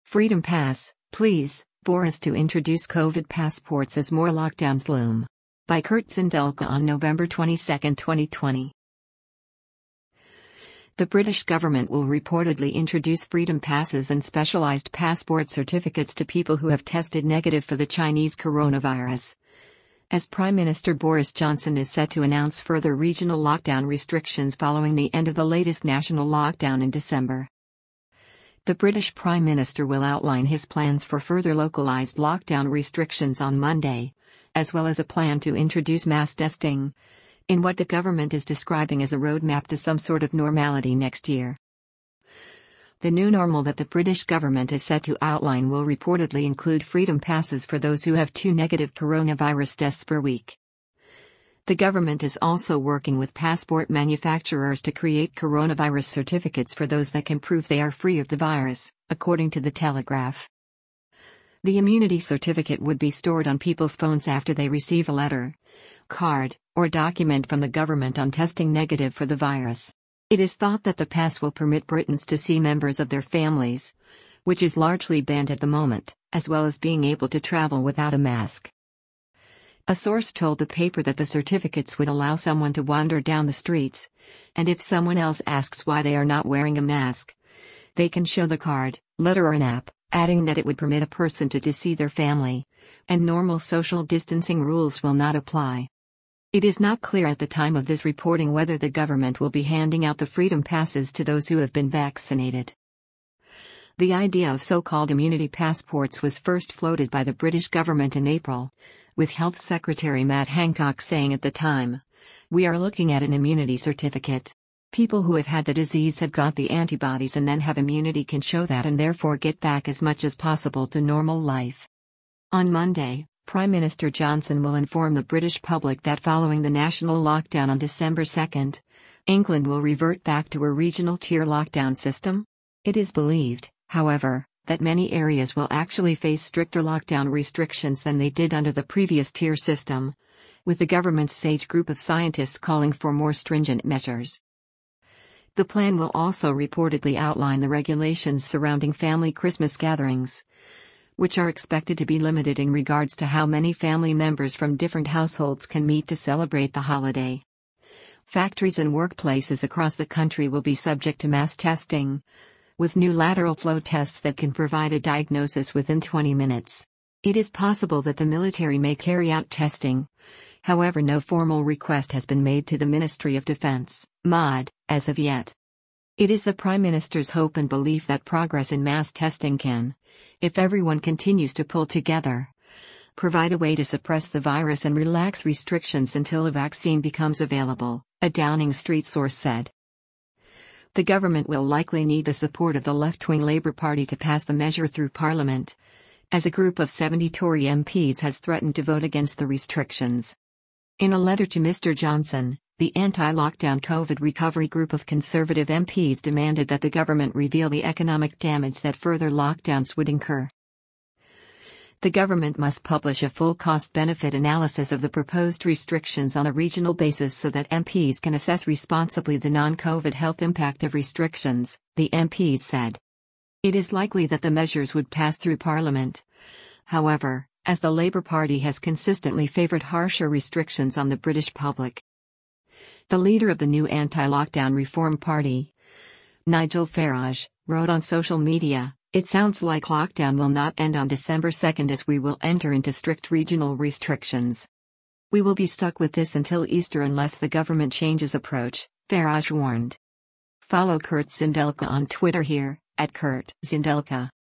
Freedom Pass, please, Boris to introduce COVID passports as more lockdowns loom. By Kurt Zindelka on November 22, 2020. The British government will reportedly introduce freedom passes and specialised passport certificates to people who have tested negative for the Chinese coronavirus, as Prime Minister Boris Johnson is set to announce further regional lockdown restrictions following the end of the latest national lockdown in December. The British Prime Minister will outline his plans for further localised lockdown restrictions on Monday, as well as a plan to introduce mass testing, in what the government is describing as a roadmap to some sort of normality next year. The new normal that the British government is set to outline will reportedly include freedom passes for those who have 2 negative coronavirus tests per week. The government is also working with passport manufacturers to create coronavirus certificates for those that can prove they are free of the virus, according to The Telegraph. The immunity certificate would be stored on people's phones after they receive a letter, card, or document from the government on testing negative for the virus. It is thought that the pass will permit Britons to see members of their families, which is largely banned at the moment, as well as being able to travel without a mask. A source told the paper that the certificates would allow someone to wander down the streets, and if someone else asks why they are not wearing a mask, they can show the card, letter or an app, adding that it would permit a person to see their family, and normal social distancing rules will not apply. It is not clear at the time of this reporting whether the government will be handing out the freedom passes to those who have been vaccinated. The idea of so-called immunity passports was first floated by the British government in April, with Health Secretary Matt Hancock saying at the time, "We are looking at an immunity certificate. People who have had the disease have got the antibodies and then have immunity can show that and therefore get back as much as possible to normal life." On Monday, Prime Minister Johnson will inform the British public that following the national lockdown on December 2, England will revert back to a regional tier lockdown system. It is believed, however, that many areas will actually face stricter lockdown restrictions than they did under the previous tier system, with the government's SAGE group of scientists calling for more stringent measures. The plan will also reportedly outline the regulations surrounding family Christmas gatherings, which are expected to be limited in regards to how many family members from different households can meet to celebrate the holiday. Factories and workplaces across the country will be subject to mass testing, with new lateral flow tests that can provide a diagnosis within 20 minutes. It is possible that the military may carry out testing, however no formal request has been made to the Ministry of Defence, MOD, as of yet. It is the Prime Minister's hope and belief that progress in mass testing can, if everyone continues to pull together, provide a way to suppress the virus and relax restrictions until a vaccine becomes available, a Downing Street source said. The government will likely need the support of the left-wing Labour Party to pass the measure through Parliament, as a group of 70 Tory MPs has threatened to vote against the restrictions. In a letter to Mr. Johnson, the anti-lockdown COVID recovery group of Conservative MPs demanded that the government reveal the economic damage that further lockdowns would incur. The government must publish a full cost-benefit analysis of the proposed restrictions on a regional basis so that MPs can assess responsibly the non-COVID health impact of restrictions, the MPs said. It is likely that the measures would pass through Parliament, however, as the Labour Party has consistently favoured harsher restrictions on the British public. The leader of the new anti-lockdown Reform Party, Nigel Farage, wrote on social media, "It sounds like lockdown will not end on December 2 as we will enter into strict regional restrictions. We will be stuck with this until Easter unless the government changes approach," Farage warned. Follow Kurt Zindelka on Twitter here, @Kurt Zindelka.